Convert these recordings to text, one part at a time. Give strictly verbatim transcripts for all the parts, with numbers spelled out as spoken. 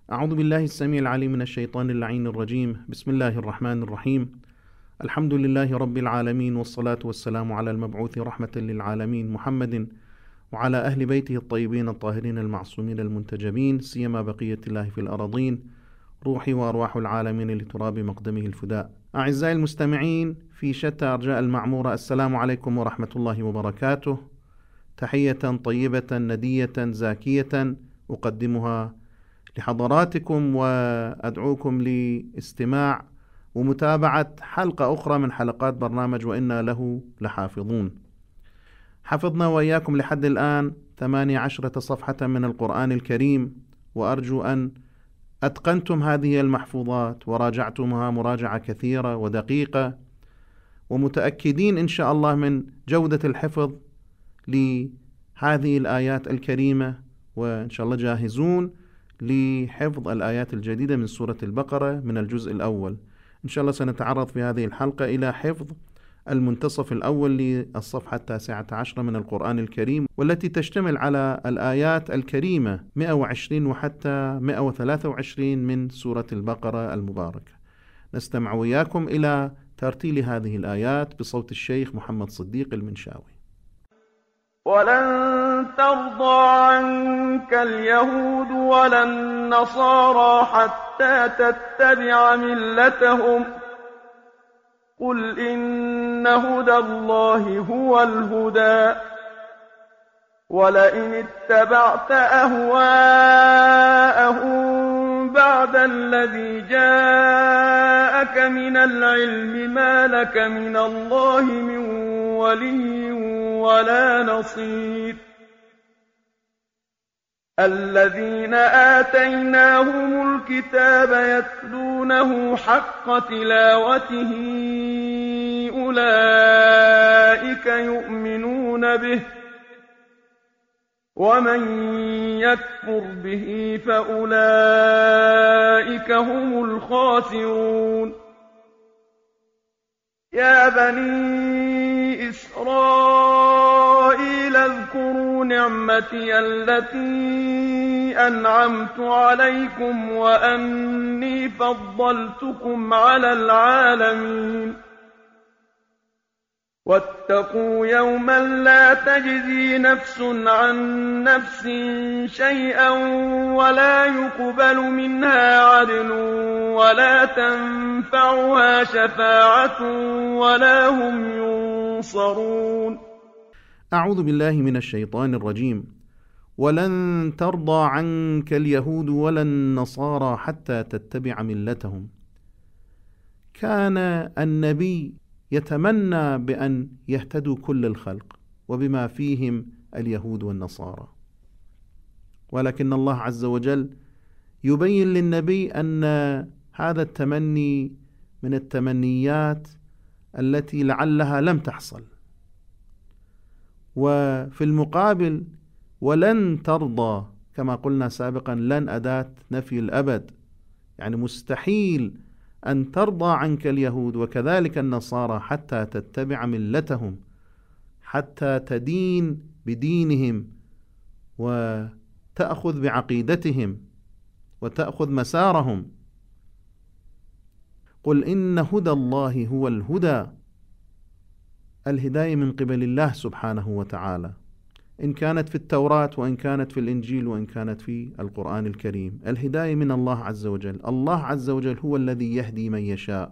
أعوذ بالله السميع العليم من الشيطان اللعين الرجيم. بسم الله الرحمن الرحيم. الحمد لله رب العالمين، والصلاة والسلام على المبعوث رحمة للعالمين محمد وعلى أهل بيته الطيبين الطاهرين المعصومين المنتجبين، سيما بقية الله في الأراضين، روحي وأرواح العالمين لتراب مقدمه الفداء. أعزائي المستمعين في شتى أرجاء المعمورة، السلام عليكم ورحمة الله وبركاته. تحية طيبة ندية زاكية أقدمها لحضراتكم، وأدعوكم لاستماع ومتابعة حلقة أخرى من حلقات برنامج وإنا له لحافظون. حفظنا وإياكم لحد الآن ثمانية عشرة صفحة من القرآن الكريم، وأرجو أن أتقنتم هذه المحفوظات وراجعتمها مراجعة كثيرة ودقيقة، ومتأكدين إن شاء الله من جودة الحفظ لهذه الآيات الكريمة، وإن شاء الله جاهزون لحفظ الآيات الجديدة من سورة البقرة من الجزء الأول. إن شاء الله سنتعرض في هذه الحلقة إلى حفظ المنتصف الأول للصفحة التاسعة عشرة من القرآن الكريم، والتي تشتمل على الآيات الكريمة مئة وعشرين وحتى مئة وثلاثة وعشرين من سورة البقرة المباركة. نستمع وياكم إلى ترتيل هذه الآيات بصوت الشيخ محمد صديق المنشاوي. ولن ترضى عنك اليهود ولا النصارى حتى تتبع ملتهم، قل إن هدى الله هو الهدى، ولئن اتبعت أهواءهم بعد الذي جاءك من العلم ما لك من الله من ولي ولا نصير. الذين آتيناهم الكتاب يتلونه حق تلاوته أولئك يؤمنون به، ومن يكفر به فأولئك هم الخاسرون. يا بني إسرائيل اذكروا نعمتي التي أنعمت عليكم وأني فضلتكم على العالمين. واتقوا يوما لا تجزي نفس عن نفس شيئا ولا يقبل منها عدل ولا تنفعها شفاعة ولا هم ينصرون. أعوذ بالله من الشيطان الرجيم. ولن ترضى عنك اليهود ولا النصارى حتى تتبع ملتهم. كان النبي يتمنى بأن يهتدوا كل الخلق وبما فيهم اليهود والنصارى، ولكن الله عز وجل يبين للنبي أن هذا التمني من التمنيات التي لعلها لم تحصل. وفي المقابل ولن ترضى كما قلنا سابقا، لن أداة نفي الأبد، يعني مستحيل أن ترضى عنك اليهود وكذلك النصارى حتى تتبع ملتهم، حتى تدين بدينهم وتأخذ بعقيدتهم وتأخذ مسارهم. قل إن هدى الله هو الهدى. الهداية من قبل الله سبحانه وتعالى، إن كانت في التوراة وإن كانت في الإنجيل وإن كانت في القرآن الكريم. الهداية من الله عز وجل. الله عز وجل هو الذي يهدي من يشاء،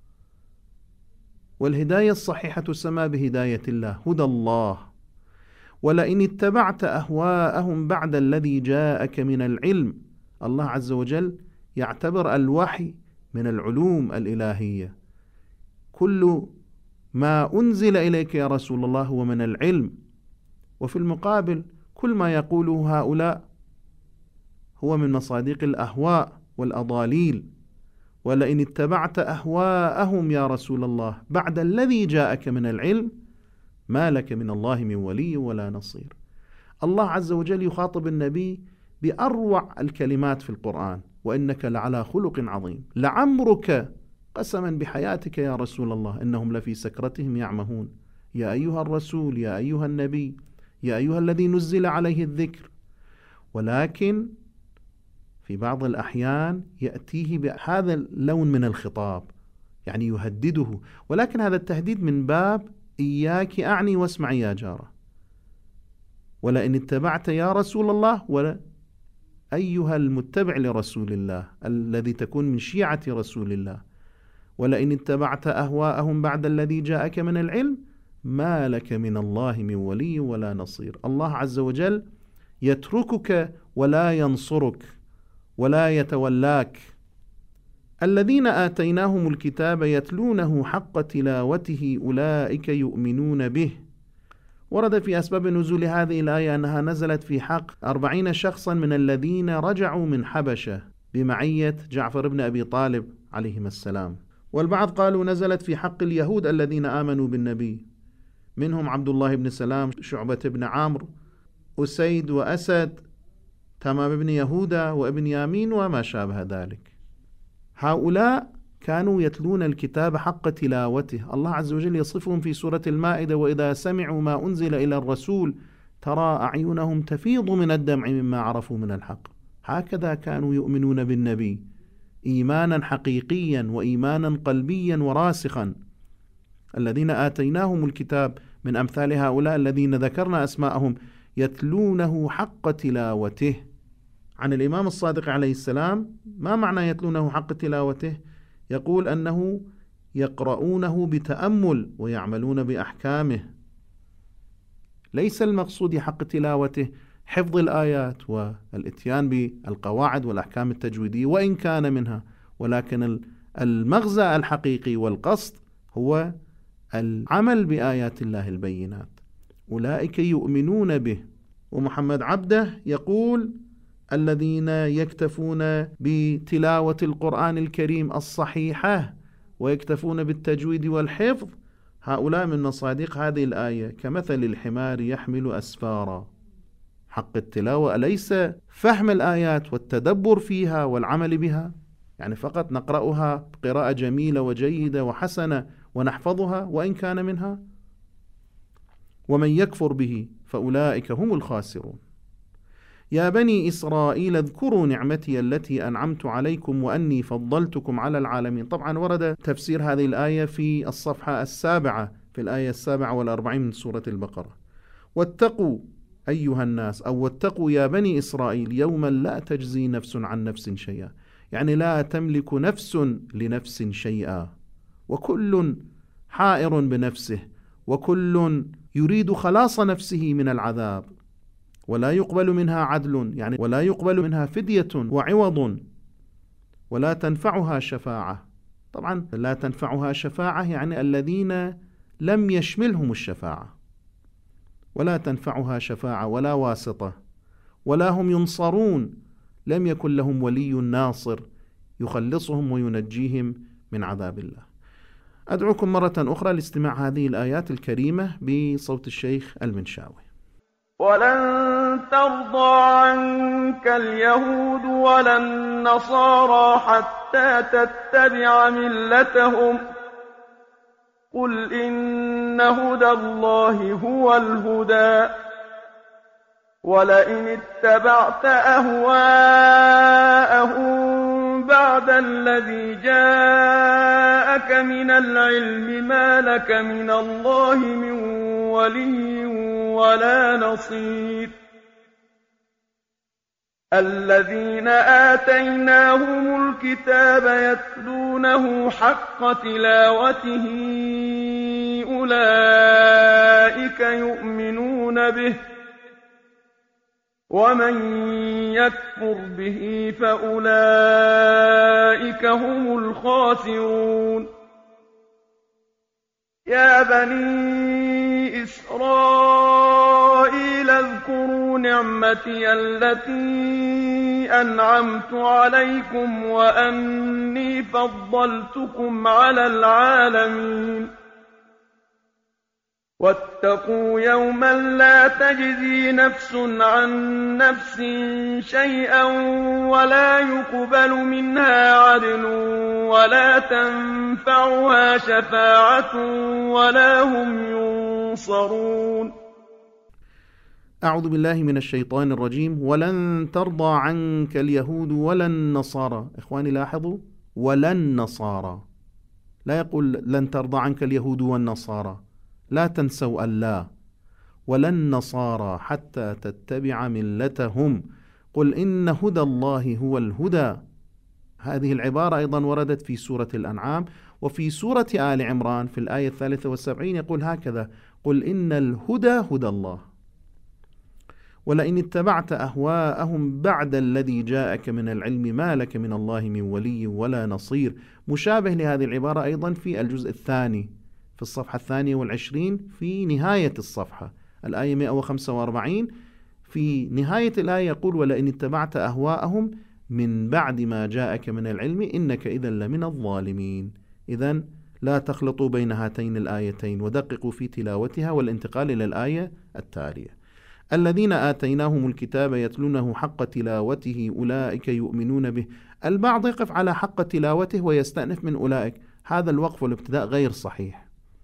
والهداية الصحيحة تسمى بهداية الله، هدى الله. ولئن اتبعت أهواءهم بعد الذي جاءك من العلم. الله عز وجل يعتبر الوحي من العلوم الإلهية. كل ما أنزل إليك يا رسول الله هو من العلم، وفي المقابل كل ما يقوله هؤلاء هو من مصادق الأهواء والأضاليل. ولئن اتبعت أهواءهم يا رسول الله بعد الذي جاءك من العلم ما لك من الله من ولي ولا نصير. الله عز وجل يخاطب النبي بأروع الكلمات في القرآن: وإنك لعلى خلق عظيم، لعمرك قسما بحياتك يا رسول الله إنهم لفي سكرتهم يعمهون. يا أيها الرسول، يا أيها النبي، يا أيها الذي نزل عليه الذكر. ولكن في بعض الأحيان يأتيه بهذا اللون من الخطاب، يعني يهدده، ولكن هذا التهديد من باب إياك أعني واسمعي يا جارة، ولئن اتبعت يا رسول الله، ولا أيها المتبع لرسول الله الذي تكون من شيعة رسول الله، ولئن اتبعت أهواءهم بعد الذي جاءك من العلم ما لك من الله من ولي ولا نصير. الله عز وجل يتركك ولا ينصرك ولا يتولاك. الذين آتيناهم الكتاب يتلونه حق تلاوته أولئك يؤمنون به. ورد في أسباب نزول هذه الآية أنها نزلت في حق أربعين شخصا من الذين رجعوا من حبشة بمعية جعفر بن أبي طالب عليهما السلام. والبعض قالوا نزلت في حق اليهود الذين آمنوا بالنبي، منهم عبد الله بن سلام، شعبة بن عمرو، أسيد وأسد، تمام بن يهودا وابن يامين وما شابه ذلك. هؤلاء كانوا يتلون الكتاب حق تلاوته. الله عز وجل يصفهم في سورة المائدة: وإذا سمعوا ما أنزل إلى الرسول ترى أعينهم تفيض من الدمع مما عرفوا من الحق. هكذا كانوا يؤمنون بالنبي إيمانا حقيقيا وإيمانا قلبيا وراسخا. الذين آتيناهم الكتاب من أمثال هؤلاء الذين ذكرنا أسماءهم يتلونه حق تلاوته. عن الإمام الصادق عليه السلام ما معنى يتلونه حق تلاوته؟ يقول أنه يقرؤونه بتأمل ويعملون بأحكامه. ليس المقصود حق تلاوته حفظ الآيات والإتيان بالقواعد والأحكام التجويدية وإن كان منها، ولكن المغزى الحقيقي والقصد هو العمل بآيات الله البينات. أولئك يؤمنون به. ومحمد عبده يقول: الذين يكتفون بتلاوة القرآن الكريم الصحيحة ويكتفون بالتجويد والحفظ هؤلاء من مصادق هذه الآية كمثل الحمار يحمل أسفارا. حق التلاوة أليس فهم الآيات والتدبر فيها والعمل بها، يعني فقط نقرأها بقراءة جميلة وجيدة وحسنة ونحفظها وإن كان منها؟ ومن يكفر به فأولئك هم الخاسرون. يا بني إسرائيل اذكروا نعمتي التي أنعمت عليكم وأني فضلتكم على العالمين. طبعا ورد تفسير هذه الآية في الصفحة السابعة في الآية السابعة والأربعين من سورة البقرة: واتقوا أيها الناس، أو واتقوا يا بني إسرائيل يوما لا تجزي نفس عن نفس شيئا، يعني لا تملك نفس لنفس شيئا، وكل حائر بنفسه، وكل يريد خلاص نفسه من العذاب، ولا يقبل منها عدل، يعني ولا يقبل منها فدية وعوض، ولا تنفعها شفاعة. طبعا لا تنفعها شفاعة يعني الذين لم يشملهم الشفاعة، ولا تنفعها شفاعة ولا واسطة، ولا هم ينصرون، لم يكن لهم ولي ناصر يخلصهم وينجيهم من عذاب الله. أدعوكم مرة أخرى لاستماع هذه الآيات الكريمة بصوت الشيخ المنشاوي. ولن ترضى عنك اليهود ولا النصارى حتى تتبع ملتهم، قل إن هدى الله هو الهدى، ولئن اتبعت أهواءهم بعد الذي جاءك من العلم ما لك من الله من ولي ولا نصير. الذين آتيناهم الكتاب يتلونه حق تلاوته أولئك يؤمنون به، ومن يكفر به فأولئك هم الخاسرون. يا بني إسرائيل اذكروا نعمتي التي أنعمت عليكم وأني فضلتكم على العالمين. واتقوا يوما لا تجزي نفس عن نفس شيئا ولا يقبل منها عدل ولا تنفعها شفاعة ولا هم ينصرون. أعوذ بالله من الشيطان الرجيم. ولن ترضى عنك اليهود ولا النصارى. إخواني لاحظوا، ولا النصارى، لا يقول لن ترضى عنك اليهود والنصارى، لا تنسوا اللا. ولا النصارى حتى تتبع ملتهم قل إن هدى الله هو الهدى. هذه العبارة أيضا وردت في سورة الأنعام، وفي سورة آل عمران في الآية الثالثة والسبعين يقول هكذا: قل إن الهدى هدى الله ولئن اتبعت أهواءهم بعد الذي جاءك من العلم ما لك من الله من ولي ولا نصير. مشابه لهذه العبارة أيضا في الجزء الثاني في الصفحة الثانية والعشرين في نهاية الصفحة الآية مئة وخمسة وأربعين. في نهاية الآية يقول: ولئن اتبعت أهواءهم من بعد ما جاءك من العلم إنك إذا لمن الظالمين. إذن لا تخلطوا بين هاتين الآيتين ودققوا في تلاوتها والانتقال إلى الآية التالية: الذين آتيناهم الكتاب يتلونه حق تلاوته أولئك يؤمنون به. البعض يقف على حق تلاوته ويستأنف من أولئك، هذا الوقف والابتداء غير صحيح.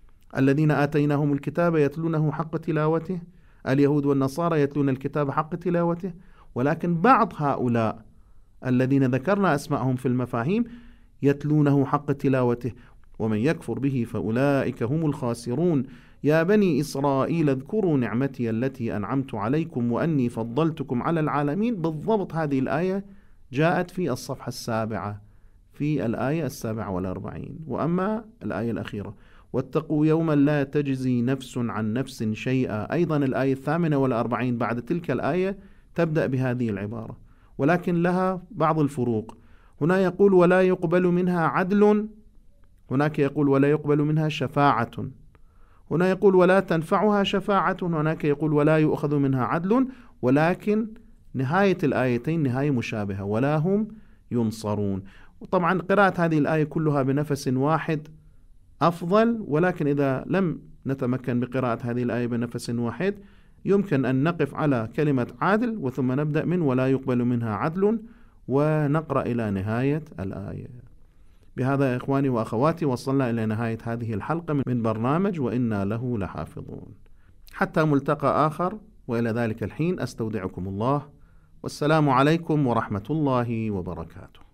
الذين آتيناهم الكتاب يتلونه حق تلاوته، اليهود والنصارى يتلون الكتاب حق تلاوته، ولكن بعض هؤلاء الذين ذكرنا أسماءهم في المفاهيم يتلونه حق تلاوته، ومن يكفر به فأولئك هم الخاسرون. يا بني إسرائيل اذكروا نعمتي التي أنعمت عليكم وأني فضلتكم على العالمين. بالضبط هذه الآية جاءت في الصفحة السابعة في الآية السابعة والأربعين. وأما الآية الأخيرة: واتقوا يوما لا تجزي نفس عن نفس شيئا، أيضا الآية الثامنة والأربعين بعد تلك الآية تبدأ بهذه العبارة، ولكن لها بعض الفروق. هنا يقول: ولا يقبل منها عدل، هناك يقول: ولا يقبل منها شفاعة. هنا يقول: ولا تنفعها شفاعة، هناك يقول: ولا يؤخذ منها عدل. ولكن نهاية الآيتين نهاية مشابهة: ولا هم ينصرون. وطبعا قراءة هذه الآية كلها بنفس واحد أفضل، ولكن إذا لم نتمكن بقراءة هذه الآية بنفس واحد يمكن أن نقف على كلمة عادل وثم نبدأ من ولا يقبل منها عدل ونقرأ إلى نهاية الآية. بهذا يا إخواني وأخواتي وصلنا إلى نهاية هذه الحلقة من برنامج وإنا له لحافظون. حتى ملتقى آخر، وإلى ذلك الحين أستودعكم الله، والسلام عليكم ورحمة الله وبركاته.